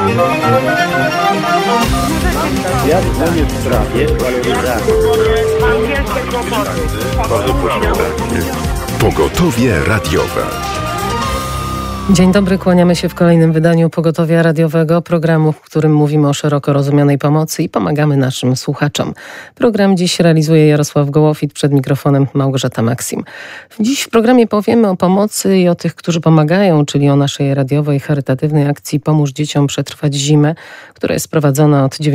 Ja dzwonię w sprawie waloryzacji. Pogotowie radiowe. Dzień dobry, kłaniamy się w kolejnym wydaniu Pogotowia Radiowego, programu, w którym mówimy o szeroko rozumianej pomocy i pomagamy naszym słuchaczom. Program dziś realizuje Jarosław Gołofit, przed mikrofonem Małgorzata Maksim. Dziś w programie powiemy o pomocy i o tych, którzy pomagają, czyli o naszej radiowej, charytatywnej akcji Pomóż dzieciom przetrwać zimę, która jest prowadzona od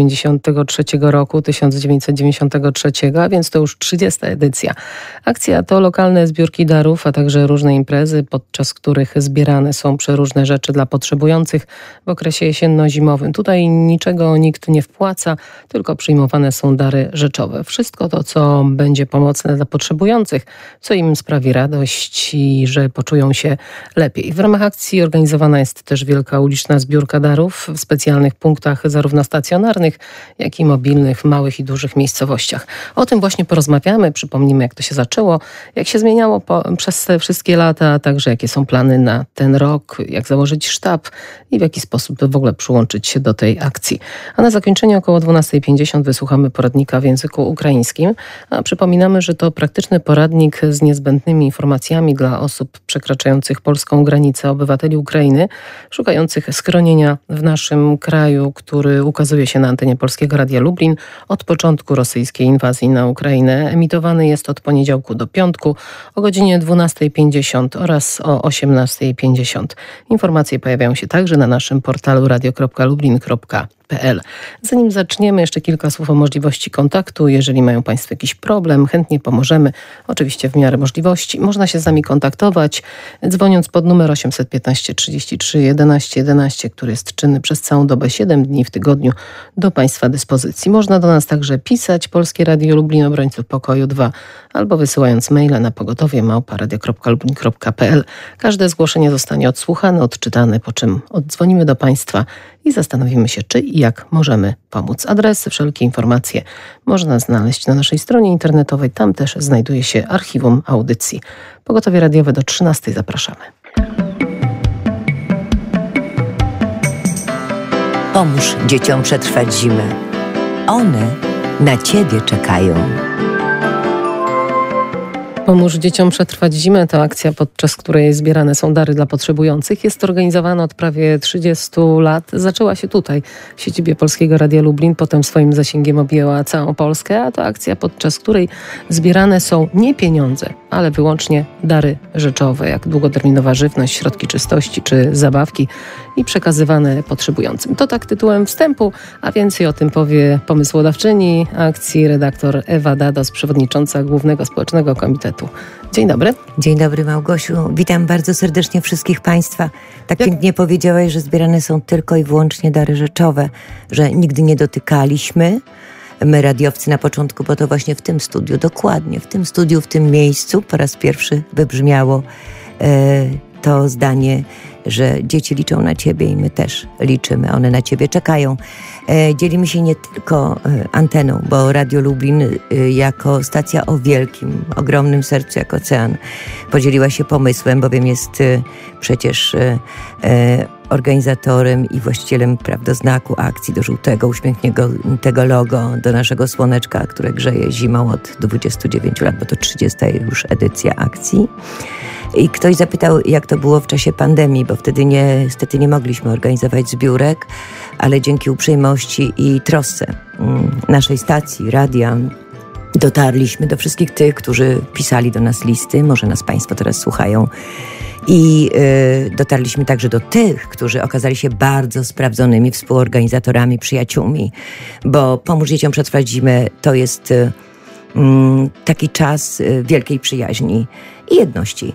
1993, a więc to już 30. edycja. Akcja to lokalne zbiórki darów, a także różne imprezy, podczas których zbierane są przeróżne rzeczy dla potrzebujących w okresie jesienno-zimowym. Tutaj niczego nikt nie wpłaca, tylko przyjmowane są dary rzeczowe. Wszystko to, co będzie pomocne dla potrzebujących, co im sprawi radość i że poczują się lepiej. W ramach akcji organizowana jest też wielka uliczna zbiórka darów w specjalnych punktach zarówno stacjonarnych, jak i mobilnych w małych i dużych miejscowościach. O tym właśnie porozmawiamy, przypomnimy, jak to się zaczęło, jak się zmieniało przez te wszystkie lata, a także jakie są plany na ten rok, jak założyć sztab i w jaki sposób w ogóle przyłączyć się do tej akcji. A na zakończenie około 12:50 wysłuchamy poradnika w języku ukraińskim. A przypominamy, że to praktyczny poradnik z niezbędnymi informacjami dla osób przekraczających polską granicę, obywateli Ukrainy, szukających schronienia w naszym kraju, który ukazuje się na antenie Polskiego Radia Lublin od początku rosyjskiej inwazji na Ukrainę. Emitowany jest od poniedziałku do piątku o godzinie 12:50 oraz o 18:50. Informacje pojawiają się także na naszym portalu radio.lublin.pl. Zanim zaczniemy, jeszcze kilka słów o możliwości kontaktu. Jeżeli mają Państwo jakiś problem, chętnie pomożemy. Oczywiście w miarę możliwości. Można się z nami kontaktować, dzwoniąc pod numer 815 33 11 11, który jest czynny przez całą dobę, 7 dni w tygodniu do Państwa dyspozycji. Można do nas także pisać, Polskie Radio Lublin, Obrońców Pokoju 2, albo wysyłając maile na pogotowie@radio.lublin.pl. Każde zgłoszenie zostanie odsłuchane, odczytane, po czym oddzwonimy do Państwa i zastanowimy się, czy i jak możemy pomóc. Adresy, wszelkie informacje można znaleźć na naszej stronie internetowej. Tam też znajduje się archiwum audycji. Pogotowie radiowe do 13:00. Zapraszamy. Pomóż dzieciom przetrwać zimę. One na Ciebie czekają. Pomóż dzieciom przetrwać zimę to akcja, podczas której zbierane są dary dla potrzebujących. Jest organizowana od prawie 30 lat. Zaczęła się tutaj, w siedzibie Polskiego Radia Lublin, potem swoim zasięgiem objęła całą Polskę, a to akcja, podczas której zbierane są nie pieniądze, ale wyłącznie dary rzeczowe, jak długoterminowa żywność, środki czystości czy zabawki i przekazywane potrzebującym. To tak tytułem wstępu, a więcej o tym powie pomysłodawczyni akcji, redaktor Ewa Dados, przewodnicząca Głównego Społecznego Komitetu. Dzień dobry. Dzień dobry, Małgosiu. Witam bardzo serdecznie wszystkich Państwa. Tak pięknie powiedziałaś, że zbierane są tylko i wyłącznie dary rzeczowe, że nigdy nie dotykaliśmy. My, radiowcy, na początku, bo to właśnie w tym studiu, dokładnie w tym studiu, w tym miejscu po raz pierwszy wybrzmiało to zdanie, że dzieci liczą na Ciebie i my też liczymy. One na Ciebie czekają. Dzielimy się nie tylko anteną, bo Radio Lublin jako stacja o wielkim, ogromnym sercu jak ocean podzieliła się pomysłem, bowiem jest przecież organizatorem i właścicielem znaku akcji, do żółtego, uśmiechniętego logo, do naszego słoneczka, które grzeje zimą od 29 lat, bo to 30. już edycja akcji. I ktoś zapytał, jak to było w czasie pandemii, bo wtedy niestety nie mogliśmy organizować zbiórek, ale dzięki uprzejmości i trosce naszej stacji, radia, dotarliśmy do wszystkich tych, którzy pisali do nas listy, może nas Państwo teraz słuchają, i dotarliśmy także do tych, którzy okazali się bardzo sprawdzonymi współorganizatorami, przyjaciółmi, bo Pomóż dzieciom przetrwać zimę to jest taki czas wielkiej przyjaźni i jedności.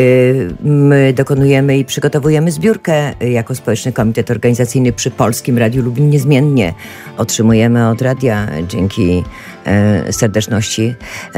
My dokonujemy i przygotowujemy zbiórkę jako Społeczny Komitet Organizacyjny przy Polskim Radiu Lublin niezmiennie. Otrzymujemy od radia dzięki serdeczności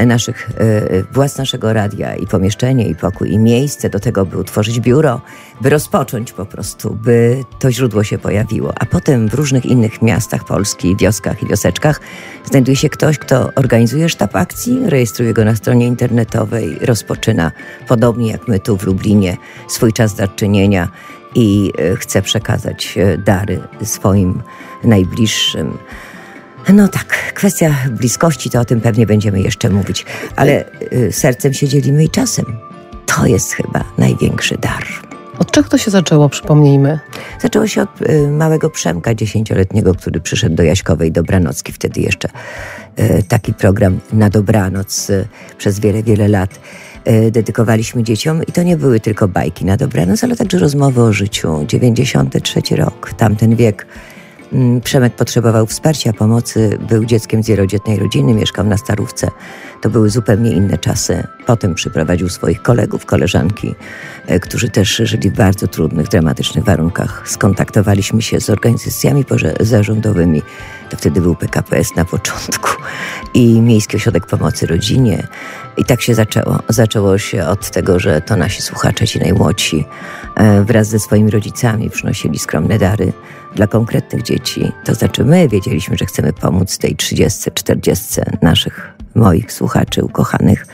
władz naszego radia i pomieszczenie, i pokój, i miejsce do tego, by utworzyć biuro, by rozpocząć po prostu, by to źródło się pojawiło. A potem w różnych innych miastach Polski, wioskach i wioseczkach znajduje się ktoś, kto organizuje sztab akcji, rejestruje go na stronie internetowej, rozpoczyna, podobnie jak my tu w Lublinie, swój czas zaczynienia i chce przekazać dary swoim najbliższym. No tak, kwestia bliskości, to o tym pewnie będziemy jeszcze mówić, ale sercem się dzielimy i czasem. To jest chyba największy dar. Od czego to się zaczęło, przypomnijmy? Zaczęło się od małego Przemka 10-letniego, który przyszedł do Jaśkowej Dobranocki, wtedy jeszcze taki program na dobranoc przez wiele, wiele lat dedykowaliśmy dzieciom i to nie były tylko bajki na dobranoc, ale także rozmowy o życiu. 93 rok, tamten wiek. Przemek potrzebował wsparcia, pomocy, był dzieckiem z wielodzietnej rodziny, mieszkał na Starówce. To były zupełnie inne czasy. Potem przyprowadził swoich kolegów, koleżanki, którzy też żyli w bardzo trudnych, dramatycznych warunkach. Skontaktowaliśmy się z organizacjami pozarządowymi. To wtedy był PKPS na początku i Miejski Ośrodek Pomocy Rodzinie. I tak się zaczęło. Zaczęło się od tego, że to nasi słuchacze, ci najmłodsi, wraz ze swoimi rodzicami przynosili skromne dary dla konkretnych dzieci. To znaczy my wiedzieliśmy, że chcemy pomóc tej 30-40 moich słuchaczy ukochanych,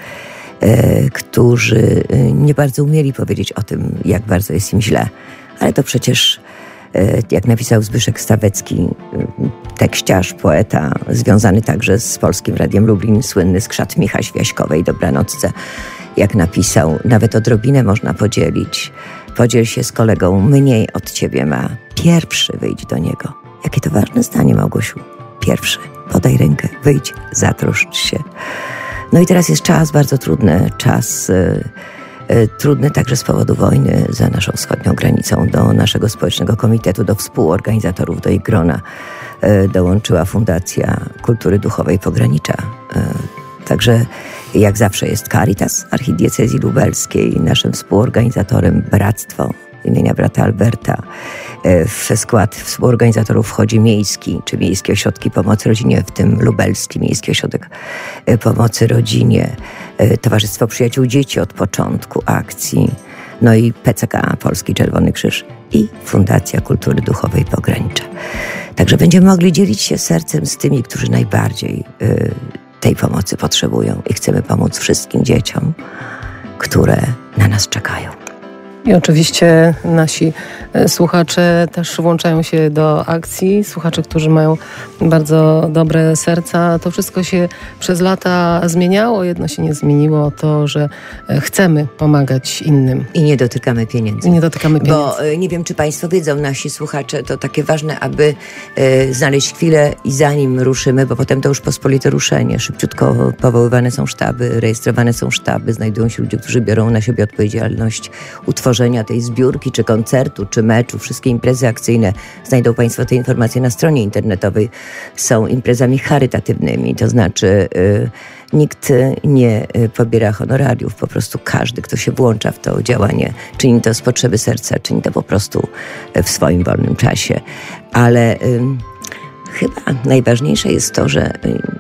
którzy nie bardzo umieli powiedzieć o tym, jak bardzo jest im źle. Ale to przecież, jak napisał Zbyszek Stawecki, tekściarz, poeta, związany także z Polskim Radiem Lublin, słynny skrzat Michaś w Jaśkowej Dobranocce, jak napisał, nawet odrobinę można podzielić. Podziel się z kolegą, mniej od ciebie ma. Pierwszy wyjdź do niego. Jakie to ważne zdanie, Małgosiu. Pierwszy. Podaj rękę, wyjdź, zatroszcz się. No i teraz jest czas bardzo trudny. Czas trudny także z powodu wojny za naszą wschodnią granicą. Do naszego społecznego komitetu, do współorganizatorów, do ich grona dołączyła Fundacja Kultury Duchowej Pogranicza. Także jak zawsze jest Caritas Archidiecezji Lubelskiej, naszym współorganizatorem Bractwo imienia brata Alberta. W skład współorganizatorów wchodzi miejski, czy Miejskie Ośrodki Pomocy Rodzinie, w tym lubelski Miejski Ośrodek Pomocy Rodzinie, Towarzystwo Przyjaciół Dzieci od początku akcji, no i PCK, Polski Czerwony Krzyż i Fundacja Kultury Duchowej Pogranicza. Także będziemy mogli dzielić się sercem z tymi, którzy najbardziej tej pomocy potrzebują i chcemy pomóc wszystkim dzieciom, które na nas czekają. I oczywiście nasi słuchacze też włączają się do akcji. Słuchacze, którzy mają bardzo dobre serca. To wszystko się przez lata zmieniało. Jedno się nie zmieniło, to, że chcemy pomagać innym. I nie dotykamy pieniędzy. Bo nie wiem, czy Państwo wiedzą, nasi słuchacze, to takie ważne, aby znaleźć chwilę i zanim ruszymy, bo potem to już pospolite ruszenie. Szybciutko powoływane są sztaby, rejestrowane są sztaby, znajdują się ludzie, którzy biorą na siebie odpowiedzialność utworzenia tej zbiórki, czy koncertu, czy meczu. Wszystkie imprezy akcyjne, znajdą Państwo te informacje na stronie internetowej, są imprezami charytatywnymi, to znaczy nikt nie pobiera honorariów, po prostu każdy, kto się włącza w to działanie, czyni to z potrzeby serca, czyni to po prostu w swoim wolnym czasie. Ale chyba najważniejsze jest to, że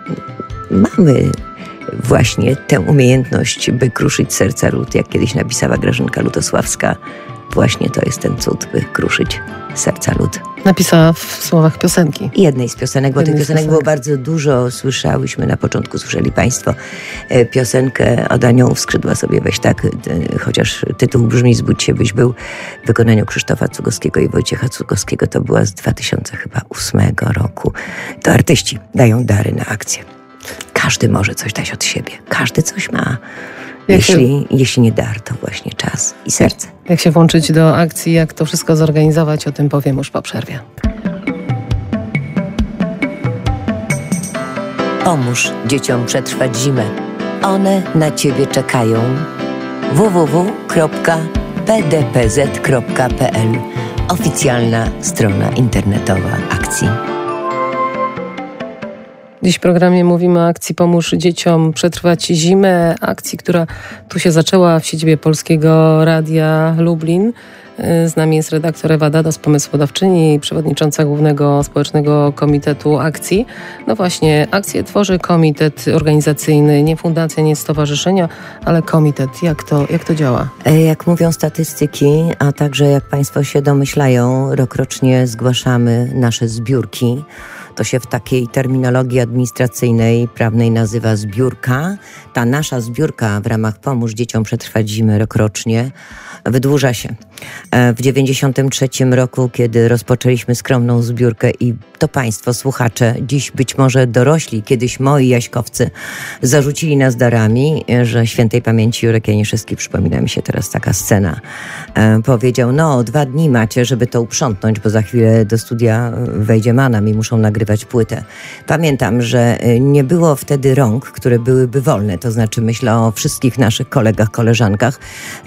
mamy właśnie tę umiejętność, by kruszyć serca lud, jak kiedyś napisała Grażynka Lutosławska. Właśnie to jest ten cud, by kruszyć serca lud. Napisała w słowach piosenki. Jednej z piosenek, bo tych piosenek było bardzo dużo. Słyszałyśmy na początku, słyszeli Państwo piosenkę Od aniołów skrzydła sobie weź tak, chociaż tytuł brzmi Zbudź się, byś był, w wykonaniu Krzysztofa Cugowskiego i Wojciecha Cugowskiego. To była z 2008 roku. To artyści dają dary na akcję. Każdy może coś dać od siebie. Każdy coś ma. Jeśli nie dar, to właśnie czas i serce. Jak się włączyć do akcji, jak to wszystko zorganizować, o tym powiem już po przerwie. Pomóż dzieciom przetrwać zimę. One na Ciebie czekają. www.pdpz.pl. Oficjalna strona internetowa akcji. Dziś w programie mówimy o akcji Pomóż dzieciom przetrwać zimę. Akcji, która tu się zaczęła w siedzibie Polskiego Radia Lublin. Z nami jest redaktor Ewa Dados, pomysłodawczyni i przewodnicząca Głównego Społecznego Komitetu Akcji. No właśnie, akcję tworzy komitet organizacyjny, nie fundacja, nie stowarzyszenia, ale komitet. Jak to działa? Jak mówią statystyki, a także jak Państwo się domyślają, rokrocznie zgłaszamy nasze zbiórki. To się w takiej terminologii administracyjnej, prawnej nazywa zbiórka. Ta nasza zbiórka w ramach Pomóż Dzieciom Przetrwać Zimę rokrocznie wydłuża się. W 93 roku, kiedy rozpoczęliśmy skromną zbiórkę i to państwo, słuchacze, dziś być może dorośli, kiedyś moi jaśkowcy, zarzucili nas darami, że świętej pamięci Jurek Janiszewski, przypomina mi się teraz taka scena, powiedział, 2 dni macie, żeby to uprzątnąć, bo za chwilę do studia wejdzie Manam i muszą nagrywać płytę. Pamiętam, że nie było wtedy rąk, które byłyby wolne, to znaczy myślę o wszystkich naszych kolegach, koleżankach,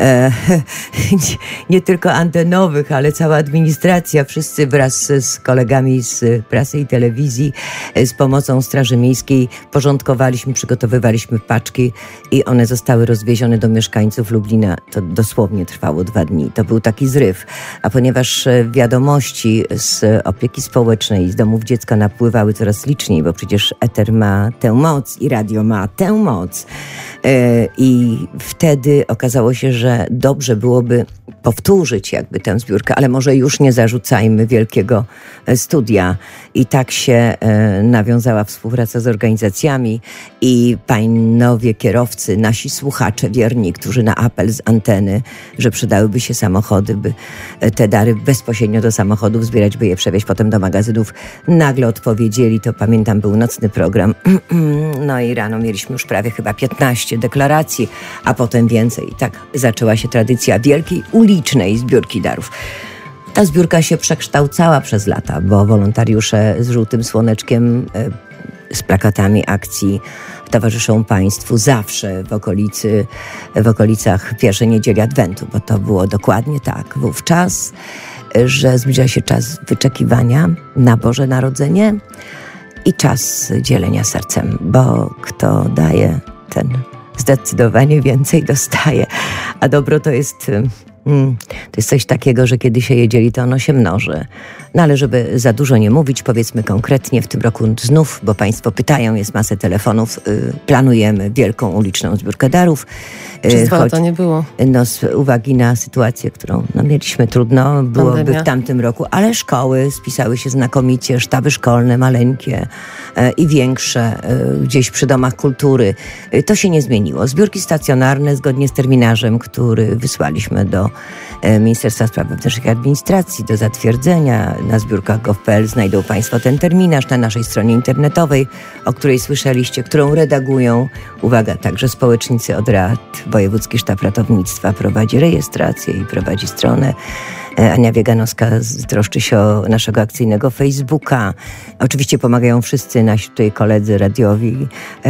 nie tylko antenowych, ale cała administracja, wszyscy wraz z kolegami z prasy i telewizji, z pomocą Straży Miejskiej porządkowaliśmy, przygotowywaliśmy paczki i one zostały rozwiezione do mieszkańców Lublina. To dosłownie trwało 2 dni. To był taki zryw. A ponieważ wiadomości z opieki społecznej, z domów dziecka napływały coraz liczniej, bo przecież eter ma tę moc i radio ma tę moc. I wtedy okazało się, że dobrze byłoby powtórzyć jakby tę zbiórkę, ale może już nie zarzucajmy wielkiego studia. I tak się nawiązała współpraca z organizacjami i panowie kierowcy, nasi słuchacze wierni, którzy na apel z anteny, że przydałyby się samochody, by te dary bezpośrednio do samochodów zbierać, by je przewieźć potem do magazynów, nagle odpowiedzieli. To pamiętam, był nocny program. No i rano mieliśmy już prawie chyba 15 deklaracji, a potem więcej. I tak zaczęła się tradycja wielkiej ulicznej zbiórki darów. Ta zbiórka się przekształcała przez lata, bo wolontariusze z żółtym słoneczkiem, z plakatami akcji towarzyszą państwu zawsze w okolicach pierwszej niedzieli Adwentu, bo to było dokładnie tak wówczas, że zbliża się czas wyczekiwania na Boże Narodzenie i czas dzielenia sercem, bo kto daje, ten zdecydowanie więcej dostaje, a dobro to jest coś takiego, że kiedy się je dzieli, to ono się mnoży. No ale żeby za dużo nie mówić, powiedzmy konkretnie, w tym roku znów, bo państwo pytają, jest masę telefonów, planujemy wielką uliczną zbiórkę darów. Przez 2 lata nie było. No, z uwagi na sytuację, którą mieliśmy trudno, byłoby Pandemia. w tamtym roku, ale szkoły spisały się znakomicie, sztaby szkolne, maleńkie i większe, gdzieś przy domach kultury. To się nie zmieniło. Zbiórki stacjonarne, zgodnie z terminarzem, który wysłaliśmy do Ministerstwa Spraw Wewnętrznych i Administracji do zatwierdzenia na zbiórkach.gov.pl, znajdą państwo ten terminarz na naszej stronie internetowej, o której słyszeliście, którą redagują, uwaga, także społecznicy od rad. Wojewódzki Sztab Ratownictwa prowadzi rejestrację i prowadzi stronę. Ania Wieganowska troszczy się o naszego akcyjnego Facebooka. Oczywiście pomagają wszyscy nasi tutaj koledzy radiowi,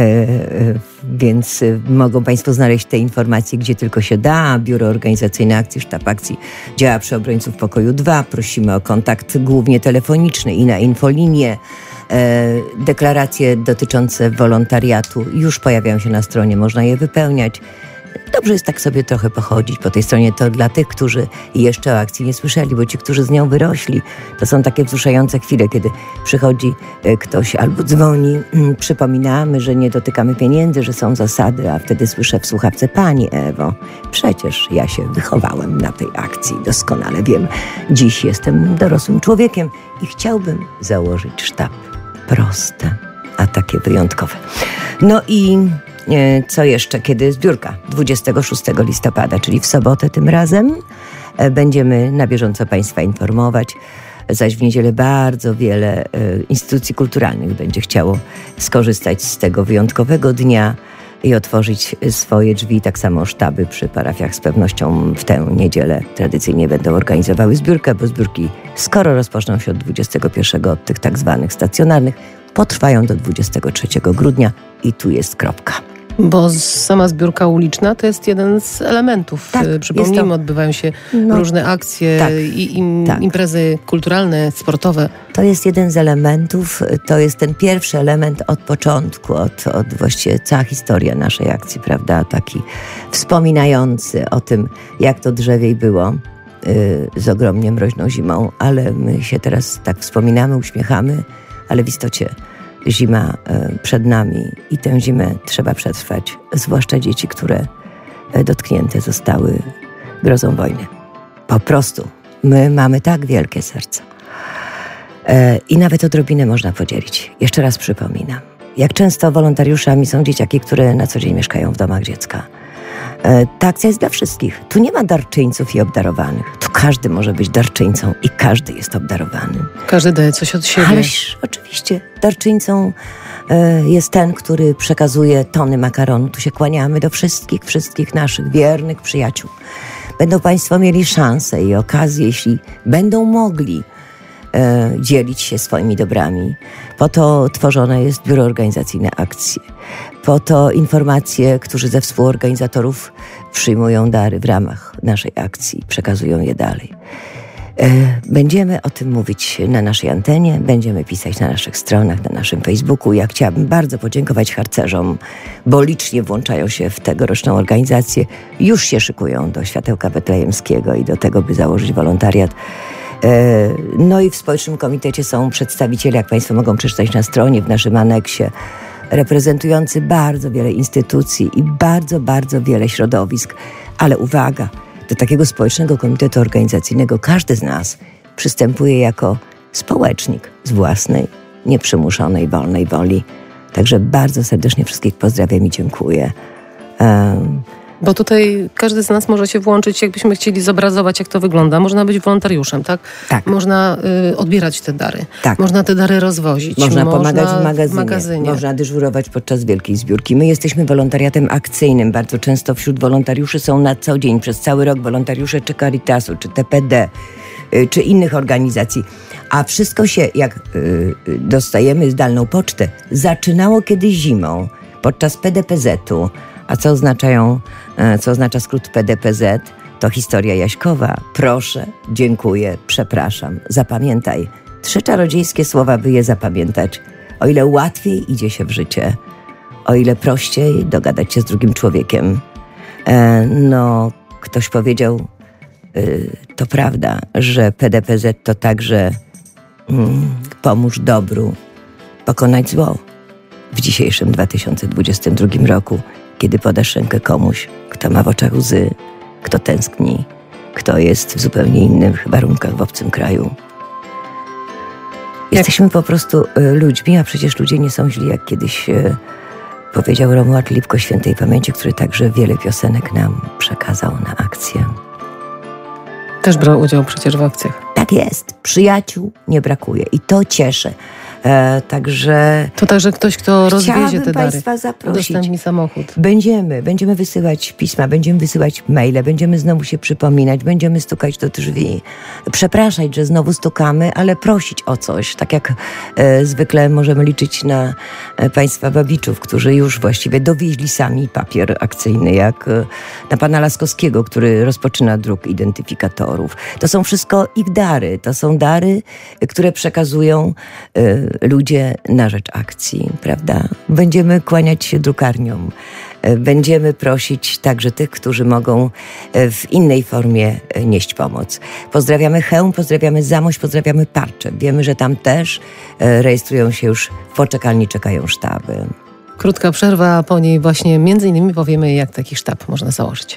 więc mogą państwo znaleźć te informacje, gdzie tylko się da. Biuro Organizacyjne Akcji, Sztab Akcji działa przy Obrońców Pokoju 2. Prosimy o kontakt głównie telefoniczny i na infolinię. Deklaracje dotyczące wolontariatu już pojawiają się na stronie, można je wypełniać. Dobrze jest tak sobie trochę pochodzić po tej stronie. To dla tych, którzy jeszcze o akcji nie słyszeli, bo ci, którzy z nią wyrośli, to są takie wzruszające chwile, kiedy przychodzi ktoś albo dzwoni, przypominamy, że nie dotykamy pieniędzy, że są zasady, a wtedy słyszę w słuchawce: Pani Ewo, przecież ja się wychowałem na tej akcji, doskonale wiem. Dziś jestem dorosłym człowiekiem i chciałbym założyć sztab. Proste, a takie wyjątkowe. No i co jeszcze? Kiedy zbiórka? 26 listopada, czyli w sobotę tym razem. Będziemy na bieżąco państwa informować. Zaś w niedzielę bardzo wiele instytucji kulturalnych będzie chciało skorzystać z tego wyjątkowego dnia i otworzyć swoje drzwi. Tak samo sztaby przy parafiach z pewnością w tę niedzielę tradycyjnie będą organizowały zbiórkę, bo zbiórki, skoro rozpoczną się od 21, od tych tak zwanych stacjonarnych, potrwają do 23 grudnia i tu jest kropka. Bo sama zbiórka uliczna to jest jeden z elementów. Tak, przypomnijmy, odbywają się różne akcje i imprezy kulturalne, sportowe. To jest jeden z elementów, to jest ten pierwszy element od początku, od właściwie cała historia naszej akcji, prawda? Taki wspominający o tym, jak to drzewiej było z ogromnie mroźną zimą, ale my się teraz tak wspominamy, uśmiechamy, ale w istocie zima przed nami i tę zimę trzeba przetrwać, zwłaszcza dzieci, które dotknięte zostały grozą wojny. Po prostu my mamy tak wielkie serca, I nawet odrobinę można podzielić. Jeszcze raz przypominam. Jak często wolontariuszami są dzieciaki, które na co dzień mieszkają w domach dziecka. Ta akcja jest dla wszystkich. Tu nie ma darczyńców i obdarowanych. Tu każdy może być darczyńcą i każdy jest obdarowany. Każdy daje coś od siebie. Ależ oczywiście darczyńcą jest ten, który przekazuje tony makaronu. Tu się kłaniamy do wszystkich naszych wiernych przyjaciół. Będą Państwo mieli szansę i okazję, jeśli będą mogli dzielić się swoimi dobrami. Po to tworzone jest Biuro Organizacyjne Akcji. Po to informacje, którzy ze współorganizatorów przyjmują dary w ramach naszej akcji, przekazują je dalej. Będziemy o tym mówić na naszej antenie, będziemy pisać na naszych stronach, na naszym Facebooku. Ja chciałabym bardzo podziękować harcerzom, bo licznie włączają się w tegoroczną organizację. Już się szykują do Światełka Betlejemskiego i do tego, by założyć wolontariat. No i w Społecznym Komitecie są przedstawiciele, jak Państwo mogą przeczytać na stronie, w naszym aneksie, reprezentujący bardzo wiele instytucji i bardzo wiele środowisk. Ale uwaga, do takiego Społecznego Komitetu Organizacyjnego każdy z nas przystępuje jako społecznik z własnej, nieprzymuszonej, wolnej woli. Także bardzo serdecznie wszystkich pozdrawiam i dziękuję. Bo tutaj każdy z nas może się włączyć, jakbyśmy chcieli zobrazować, jak to wygląda. Można być wolontariuszem, tak? Tak. Można odbierać te dary. Tak. Można te dary rozwozić. Można pomagać w magazynie. Można dyżurować podczas wielkiej zbiórki. My jesteśmy wolontariatem akcyjnym. Bardzo często wśród wolontariuszy są na co dzień, przez cały rok wolontariusze czy Caritasu, czy TPD, czy innych organizacji. A wszystko się, jak dostajemy zdalną pocztę, zaczynało kiedyś zimą, podczas PDPZ-u. A co oznacza skrót PDPZ? To historia Jaśkowa. Proszę, dziękuję, przepraszam. Zapamiętaj. 3 czarodziejskie słowa, by je zapamiętać. O ile łatwiej idzie się w życie, o ile prościej dogadać się z drugim człowiekiem. Ktoś powiedział, to prawda, że PDPZ to także pomóż dobru pokonać zło. W dzisiejszym 2022 roku, kiedy podasz rękę komuś, kto ma w oczach łzy, kto tęskni, kto jest w zupełnie innych warunkach w obcym kraju. Jesteśmy po prostu ludźmi, a przecież ludzie nie są źli, jak kiedyś powiedział Romuald Lipko świętej pamięci, który także wiele piosenek nam przekazał na akcję. Też brał udział przecież w akcjach. Tak jest. Przyjaciół nie brakuje i to cieszy. To także ktoś, kto rozwiezie te dary. Państwa zaprosić. Udostępni samochód. Będziemy wysyłać pisma, będziemy wysyłać maile, będziemy znowu się przypominać, będziemy stukać do drzwi, przepraszać, że znowu stukamy, ale prosić o coś. Tak jak zwykle możemy liczyć na Państwa babiczów, którzy już właściwie dowieźli sami papier akcyjny, jak na pana Laskowskiego, który rozpoczyna druk identyfikatorów. To są wszystko ich dary. To są dary, które przekazują ludzie na rzecz akcji, prawda? Będziemy kłaniać się drukarniom. Będziemy prosić także tych, którzy mogą w innej formie nieść pomoc. Pozdrawiamy Chełm, pozdrawiamy Zamość, pozdrawiamy Parcze. Wiemy, że tam też rejestrują się już w poczekalni, czekają sztaby. Krótka przerwa, a po niej właśnie między innymi powiemy, jak taki sztab można założyć.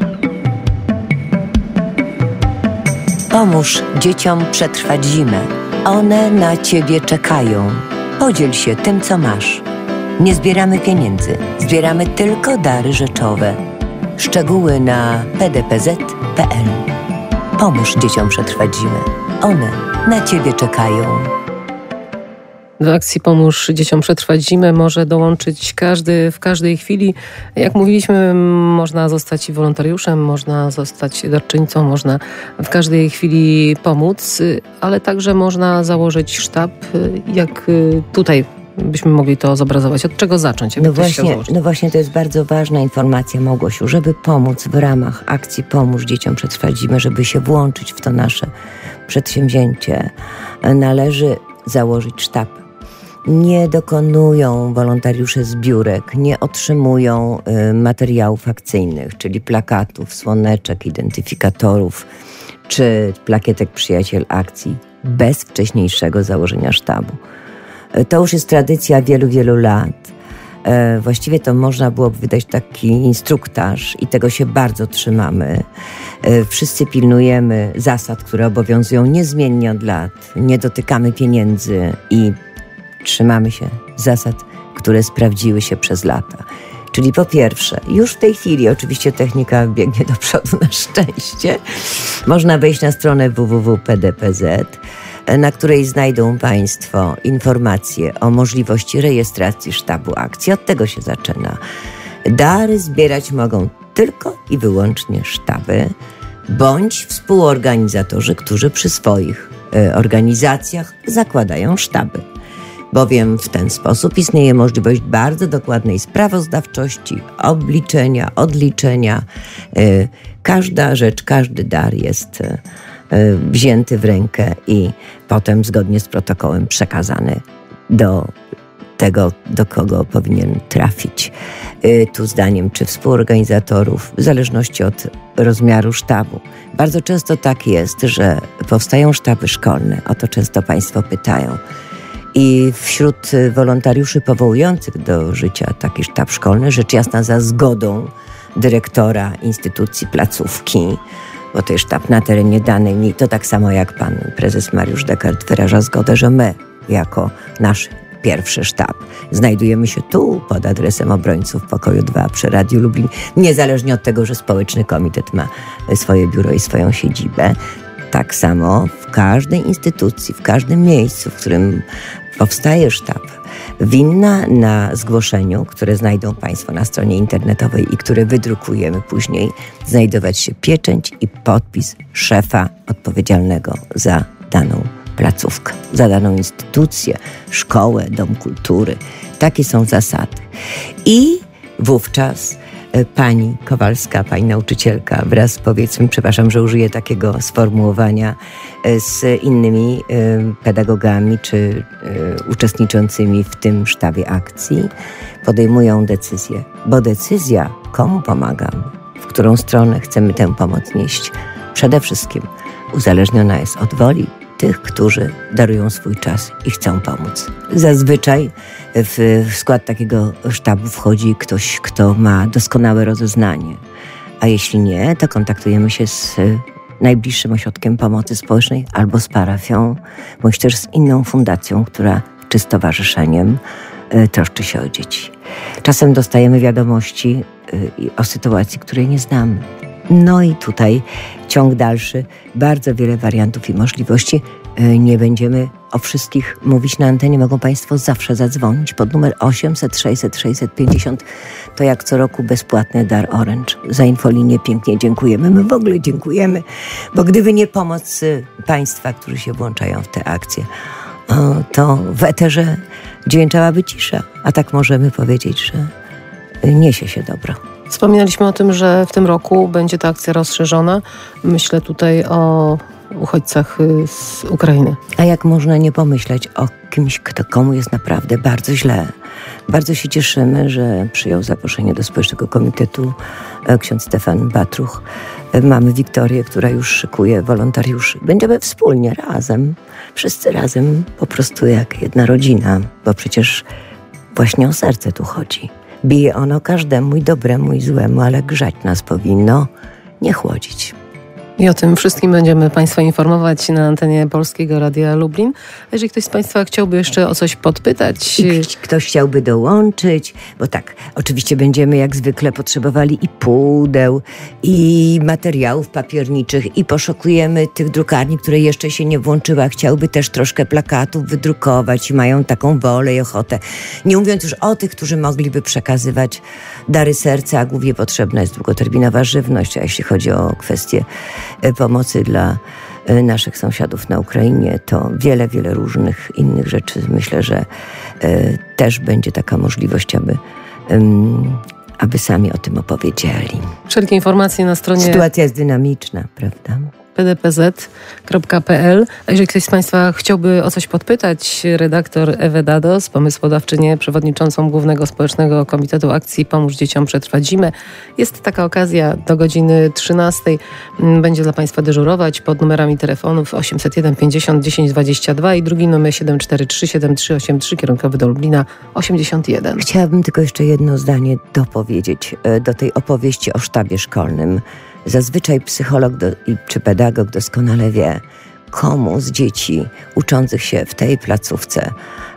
Pomóż dzieciom przetrwać zimę. One na Ciebie czekają. Podziel się tym, co masz. Nie zbieramy pieniędzy. Zbieramy tylko dary rzeczowe. Szczegóły na pdpz.pl. Pomóż dzieciom przetrwać zimę. One na Ciebie czekają. Do akcji Pomóż dzieciom przetrwać zimę może dołączyć każdy w każdej chwili. Jak mówiliśmy, można zostać wolontariuszem, można zostać darczyńcą, można w każdej chwili pomóc, ale także można założyć sztab. Jak tutaj byśmy mogli to zobrazować? Od czego zacząć? No właśnie, to jest bardzo ważna informacja, Małgosiu, żeby pomóc w ramach akcji Pomóż dzieciom przetrwać zimę, żeby się włączyć w to nasze przedsięwzięcie, należy założyć sztab. Nie dokonują wolontariusze zbiórek, nie otrzymują materiałów akcyjnych, czyli plakatów, słoneczek, identyfikatorów czy plakietek Przyjaciel Akcji bez wcześniejszego założenia sztabu. To już jest tradycja wielu lat. Właściwie to można byłoby wydać taki instruktaż i tego się bardzo trzymamy. Wszyscy pilnujemy zasad, które obowiązują niezmiennie od lat. Nie dotykamy pieniędzy i trzymamy się zasad, które sprawdziły się przez lata. Czyli po pierwsze, już w tej chwili, oczywiście technika biegnie do przodu na szczęście, można wejść na stronę www.pd.pz, na której znajdą Państwo informacje o możliwości rejestracji sztabu akcji. Od tego się zaczyna. Dary zbierać mogą tylko i wyłącznie sztaby bądź współorganizatorzy, którzy przy swoich organizacjach zakładają sztaby. Bowiem w ten sposób istnieje możliwość bardzo dokładnej sprawozdawczości, obliczenia, odliczenia. Każda rzecz, każdy dar jest wzięty w rękę i potem zgodnie z protokołem przekazany do tego, do kogo powinien trafić. Tu zdaniem czy współorganizatorów, w zależności od rozmiaru sztabu. Bardzo często tak jest, że powstają sztaby szkolne, o to często Państwo pytają. I wśród wolontariuszy powołujących do życia taki sztab szkolny, rzecz jasna za zgodą dyrektora instytucji, placówki, bo to jest sztab na terenie danej, to tak samo jak pan prezes Mariusz Dekart wyraża zgodę, że my jako nasz pierwszy sztab znajdujemy się tu pod adresem Obrońców Pokoju 2 przy Radiu Lublin, niezależnie od tego, że Społeczny Komitet ma swoje biuro i swoją siedzibę. Tak samo w każdej instytucji, w każdym miejscu, w którym powstaje sztab, winna na zgłoszeniu, które znajdą Państwo na stronie internetowej i które wydrukujemy później, znajdować się pieczęć i podpis szefa odpowiedzialnego za daną placówkę, za daną instytucję, szkołę, dom kultury. Takie są zasady. I wówczas pani Kowalska, pani nauczycielka wraz, powiedzmy, przepraszam, że użyję takiego sformułowania, z innymi pedagogami czy uczestniczącymi w tym sztabie akcji podejmują decyzję. Bo decyzja, komu pomagam, w którą stronę chcemy tę pomoc nieść, przede wszystkim uzależniona jest od woli tych, którzy darują swój czas i chcą pomóc. Zazwyczaj w skład takiego sztabu wchodzi ktoś, kto ma doskonałe rozeznanie. A jeśli nie, to kontaktujemy się z najbliższym ośrodkiem pomocy społecznej albo z parafią, bądź też z inną fundacją, która czy stowarzyszeniem troszczy się o dzieci. Czasem dostajemy wiadomości o sytuacji, której nie znamy. No i tutaj ciąg dalszy, bardzo wiele wariantów i możliwości. Nie będziemy o wszystkich mówić na antenie. Mogą Państwo zawsze zadzwonić pod numer 800 600 650. To jak co roku bezpłatny dar Orange. Za infolinię pięknie dziękujemy. My w ogóle dziękujemy, bo gdyby nie pomoc Państwa, którzy się włączają w te akcje, to w eterze dźwięczałaby cisza. A tak możemy powiedzieć, że niesie się dobro. Wspominaliśmy o tym, że w tym roku będzie ta akcja rozszerzona. Myślę tutaj o uchodźcach z Ukrainy. A jak można nie pomyśleć o kimś, komu jest naprawdę bardzo źle. Bardzo się cieszymy, że przyjął zaproszenie do Społecznego Komitetu ksiądz Stefan Batruch. Mamy Wiktorię, która już szykuje wolontariuszy. Będziemy wspólnie, razem, wszyscy razem, po prostu jak jedna rodzina, bo przecież właśnie o serce tu chodzi. Bije ono każdemu i dobremu i złemu, ale grzać nas powinno, nie chłodzić. I o tym wszystkim będziemy Państwa informować na antenie Polskiego Radia Lublin. A jeżeli ktoś z Państwa chciałby jeszcze o coś podpytać... Ktoś chciałby dołączyć, bo tak, oczywiście będziemy jak zwykle potrzebowali i pudeł, i materiałów papierniczych, i poszukujemy tych drukarni, które jeszcze się nie włączyły, a chciałby też troszkę plakatów wydrukować i mają taką wolę i ochotę. Nie mówiąc już o tych, którzy mogliby przekazywać dary serca, a głównie potrzebna jest długoterminowa żywność, a jeśli chodzi o kwestie pomocy dla naszych sąsiadów na Ukrainie, to wiele różnych innych rzeczy. Myślę, że też będzie taka możliwość, aby sami o tym opowiedzieli. Wszelkie informacje na stronie... Sytuacja jest dynamiczna, prawda? pdpz.pl. A jeżeli ktoś z Państwa chciałby o coś podpytać, redaktor Ewę Dados, pomysłodawczynię, przewodniczącą Głównego Społecznego Komitetu Akcji Pomóż Dzieciom Przetrwać Zimę, jest taka okazja do godziny 13. Będzie dla Państwa dyżurować pod numerami telefonów 801 50 10 22 i drugi numer 743 7383 kierunkowy do Lublina 81. Chciałabym tylko jeszcze jedno zdanie dopowiedzieć do tej opowieści o sztabie szkolnym. Zazwyczaj psycholog czy pedagog doskonale wie, komu z dzieci uczących się w tej placówce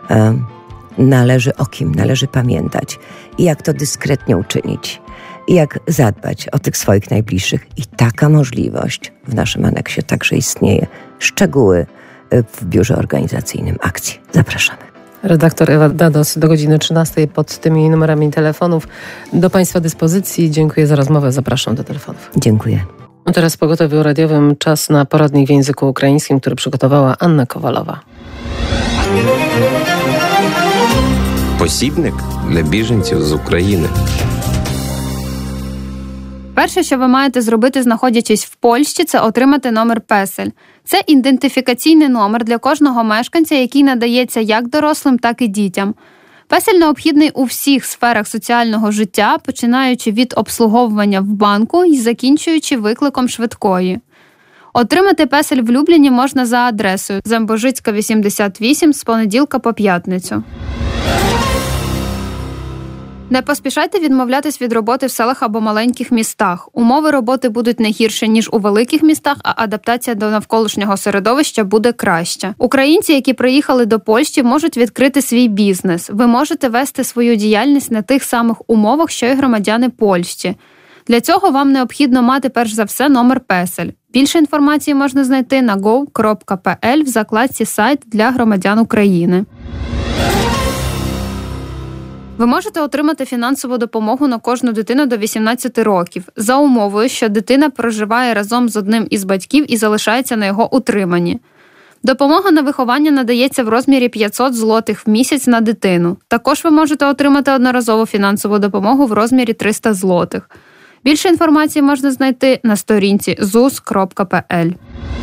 o kim należy pamiętać i jak to dyskretnie uczynić i jak zadbać o tych swoich najbliższych. I taka możliwość w naszym aneksie także istnieje. Szczegóły w biurze organizacyjnym akcji. Zapraszamy. Redaktor Ewa Dados do godziny 13 pod tymi numerami telefonów do Państwa dyspozycji. Dziękuję za rozmowę. Zapraszam do telefonów. Dziękuję. A teraz w pogotowiu radiowym czas na poradnik w języku ukraińskim, który przygotowała Anna Kowalowa. Посібник для біженців з України. Перше, що ви маєте зробити, знаходячись в Польщі, це отримати номер PESEL. Це ідентифікаційний номер для кожного мешканця, який надається як дорослим, так і дітям. PESEL необхідний у всіх сферах соціального життя, починаючи від обслуговування в банку і закінчуючи викликом швидкої. Отримати PESEL в Любліні можна за адресою Зембожицька, 88 з понеділка по п'ятницю. Не поспішайте відмовлятись від роботи в селах або маленьких містах. Умови роботи будуть не гірше, ніж у великих містах, а адаптація до навколишнього середовища буде краща. Українці, які приїхали до Польщі, можуть відкрити свій бізнес. Ви можете вести свою діяльність на тих самих умовах, що й громадяни Польщі. Для цього вам необхідно мати перш за все номер PESEL. Більше інформації можна знайти на gov.pl в закладці «Сайт для громадян України». Ви можете отримати фінансову допомогу на кожну дитину до 18 років, за умовою, що дитина проживає разом з одним із батьків і залишається на його утриманні. Допомога на виховання надається в розмірі 500 злотих в місяць на дитину. Також ви можете отримати одноразову фінансову допомогу в розмірі 300 злотих. Більше інформації можна знайти на сторінці zus.pl.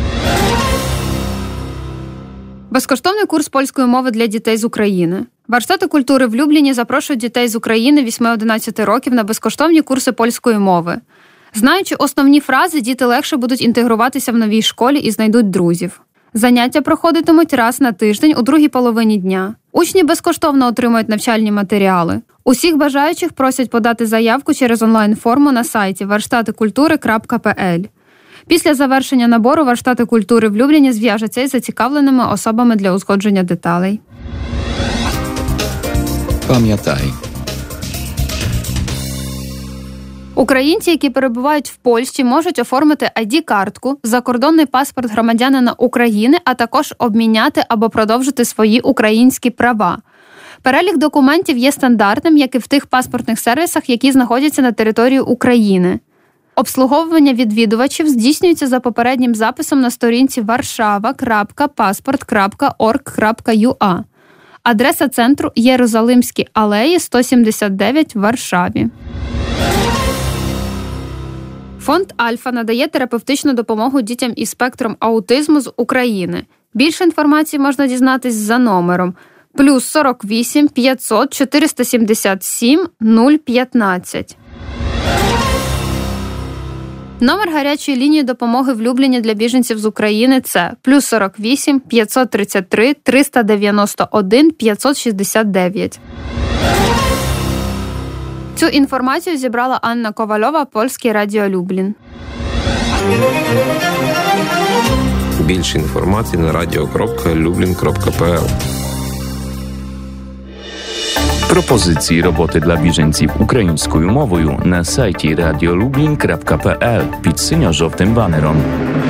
Безкоштовний курс польської мови для дітей з України. Warsztaty культури в Любліні запрошують дітей з України 8-11 років на безкоштовні курси польської мови. Знаючи основні фрази, діти легше будуть інтегруватися в новій школі і знайдуть друзів. Заняття проходитимуть раз на тиждень у другій половині дня. Учні безкоштовно отримують навчальні матеріали. Усіх бажаючих просять подати заявку через онлайн-форму на сайті warsztatykultury.pl. Після завершення набору Warsztaty культури в Любліні зв'яжуться із зацікавленими особами для узгодження деталей. Пам'ятай. Українці, які перебувають в Польщі, можуть оформити ID-картку, закордонний паспорт громадянина України, а також обміняти або продовжити свої українські права. Перелік документів є стандартним, як і в тих паспортних сервісах, які знаходяться на території України. Обслуговування відвідувачів здійснюється за попереднім записом на сторінці warszawa.passport.org.ua. Адреса центру – Єрусалимські алеї, 179 в Варшаві. Фонд «Альфа» надає терапевтичну допомогу дітям із спектром аутизму з України. Більше інформації можна дізнатись за номером +48 500 477 015. Номер гарячої лінії допомоги в Любліні для біженців з України – це +48 533 391 569. Цю інформацію зібрала Анна Ковальова, Польське радіо Люблін. Більше інформації на radio.lublin.pl. Пропозиції роботи для біженців українською мовою на сайті radiolublin.pl під синьо-жовтим банером.